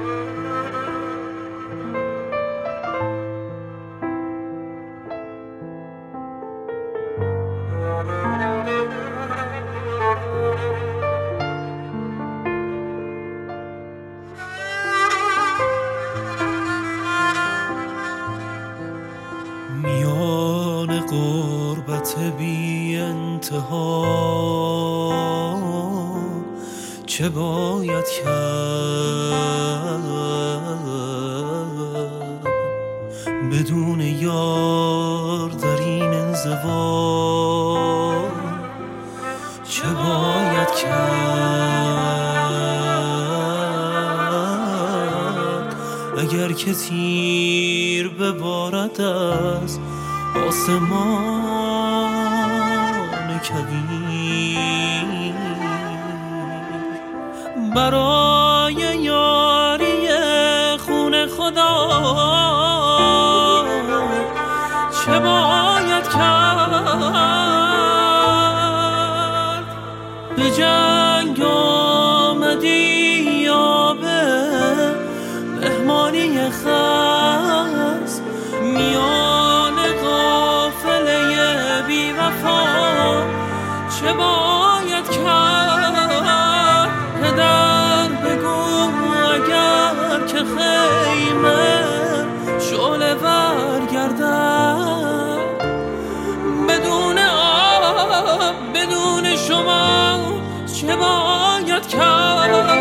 میان غربت بی انتها چه باید کرد بدون یار در این انزوا؟ چه باید کرد اگر که تیر ببارد از آسمان کبیر؟ برای یاری خون خدا چه باید کرد؟ به جنگ آمدی یا به مهمانی خاص میان قافله بی وفا چه باید کرد؟ پدر بگو اگر که خیمه شعله ور گردد بدون آب بدون شما چه باید کرد؟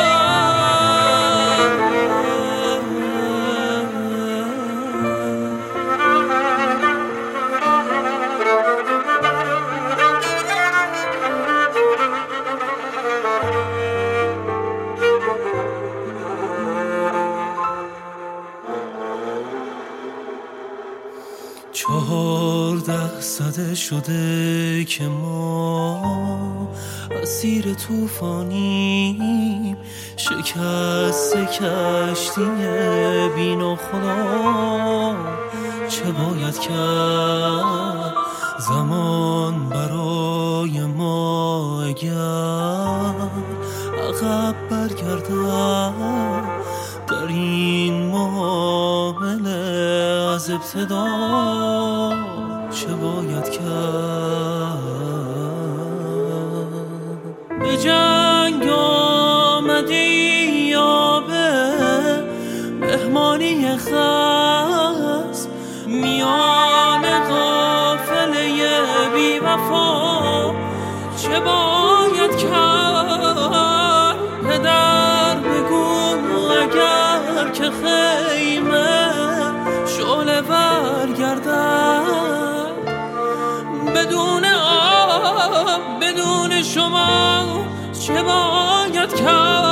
چهارده سده شده که ما اسیر طوفانیم، شکست کشتی بی ناخدا چه باید کرد؟ زمان برای ما اگر عقب برگردد در این معامله از ابتدا چه باید کرد؟ به جنگ آمدی یا به مهمانی خاص میان قافله بی وفا چه باید کرد؟ پدر بگو اگر که خیمه شعله ور گردد بدون آب بدون شما چه باید کرد؟